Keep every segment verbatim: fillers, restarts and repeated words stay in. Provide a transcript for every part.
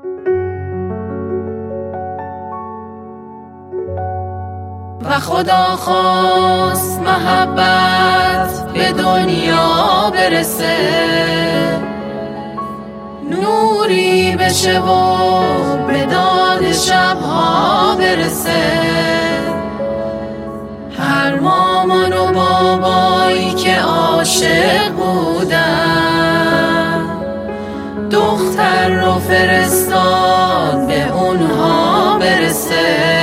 و خدا خواست محبت به دنیا برسه، نوری بشه و به داد شبها برسه. هر مامان و بابایی که عاشق بودن، دختر رو فرستاد به اونها برسه.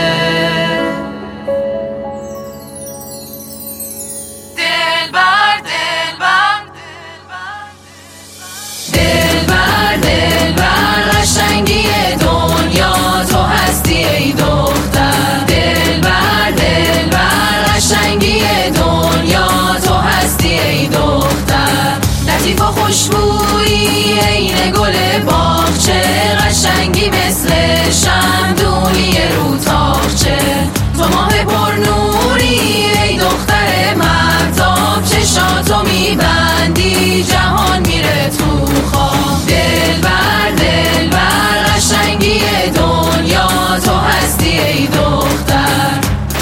خوشبویی عین گل باغچه، قشنگی مثل شمدونی رو تاقچه. تو ماه پر نوری ای دختر مهتاب، چشاتو میبندی جهان میره تو خواب. دلبر دلبر قشنگی دنیا تو هستی ای دختر.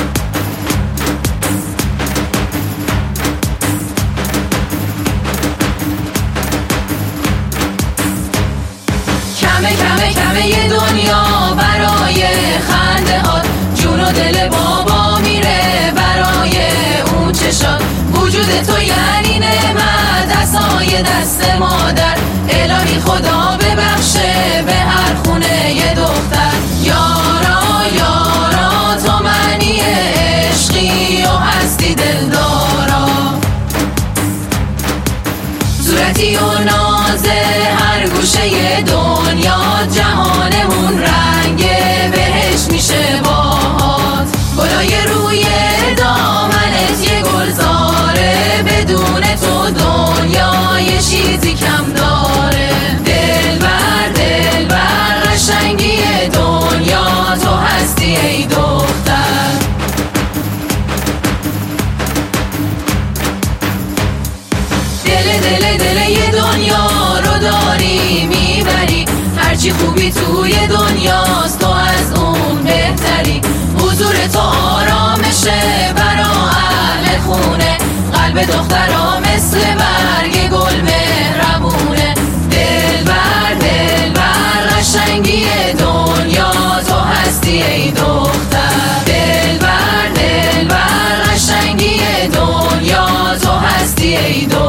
کمه کمه کمه یه دنیا برای خنده هات، جون و دل بابا میره برای اون چشات. وجود تو یعنی نعمت، عصای دست مادر. الهی خدا ببخشه به هر خونه یه دختر. یارا یارا تو معنی عشقی و هستی دلدارا، صورتی و نازه هر گوشه دنیا. جهانمون رنگه بهش میشه باهات، گلای روی دامنت یه گلزاره. بدون تو دنیا یه چیزی کم داره. دلبر دلبر قشنگی دنیا تو هستی ای دختر. دل دل دل یه دنیا رو داری میبری، هرچی خوبی توی دنیاست تو از اون بهتری. حضور تو آرامشه برا اهل خونه، قلب دخترها مثل برگ گل مهربونه. دلبر دلبر قشنگی دنیا تو هستی ای دختر. دلبر دلبر قشنگی دنیا تو هستی ای دختر.